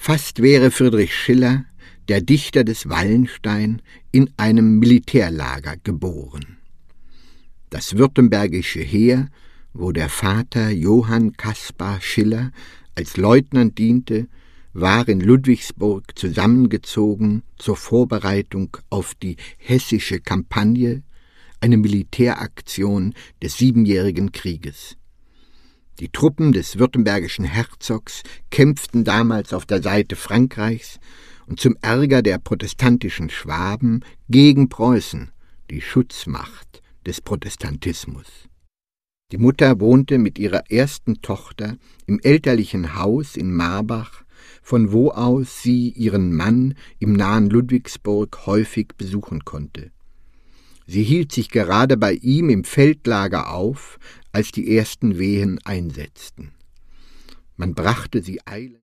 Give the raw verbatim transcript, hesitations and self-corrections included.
Fast wäre Friedrich Schiller, der Dichter des Wallenstein, in einem Militärlager geboren. Das württembergische Heer, wo der Vater Johann Caspar Schiller als Leutnant diente, war in Ludwigsburg zusammengezogen zur Vorbereitung auf die hessische Kampagne, eine Militäraktion des Siebenjährigen Krieges. Die Truppen des württembergischen Herzogs kämpften damals auf der Seite Frankreichs und zum Ärger der protestantischen Schwaben gegen Preußen, die Schutzmacht des Protestantismus. Die Mutter wohnte mit ihrer ersten Tochter im elterlichen Haus in Marbach, von wo aus sie ihren Mann im nahen Ludwigsburg häufig besuchen konnte. Sie hielt sich gerade bei ihm im Feldlager auf, als die ersten Wehen einsetzten. Man brachte sie eilend